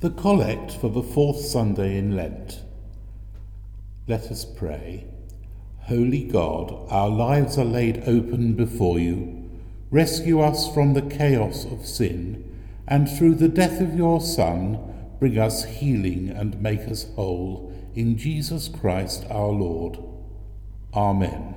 The Collect for the fourth Sunday in Lent. Let us pray. Holy God, our lives are laid open before you. Rescue us from the chaos of sin, and through the death of your Son, bring us healing and make us whole. In Jesus Christ our Lord. Amen.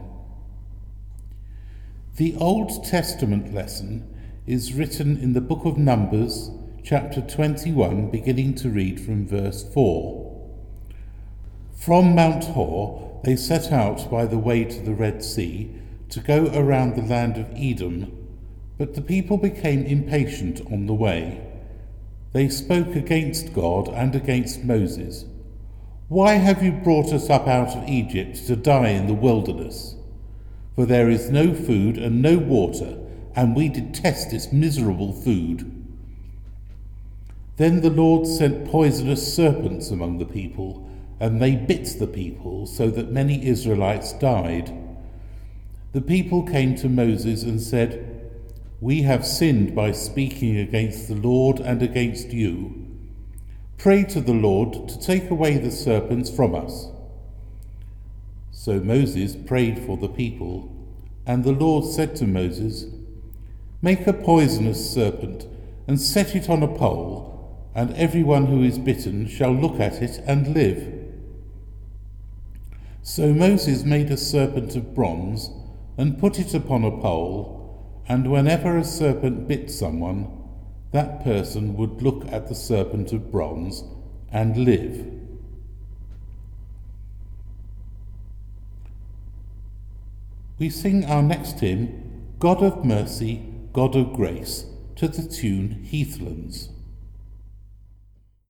The Old Testament lesson is written in the book of Numbers, chapter 21, beginning to read from verse 4. From Mount Hor they set out by the way to the Red Sea to go around the land of Edom, but the people became impatient on the way. They spoke against God and against Moses. "Why have you brought us up out of Egypt to die in the wilderness? For there is no food and no water, and we detest this miserable food." Then the Lord sent poisonous serpents among the people, and they bit the people, so that many Israelites died. The people came to Moses and said, "We have sinned by speaking against the Lord and against you. Pray to the Lord to take away the serpents from us." So Moses prayed for the people, and the Lord said to Moses, "Make a poisonous serpent and set it on a pole, and everyone who is bitten shall look at it and live." So Moses made a serpent of bronze and put it upon a pole, and whenever a serpent bit someone, that person would look at the serpent of bronze and live. We sing our next hymn, "God of Mercy, God of Grace," to the tune Heathlands.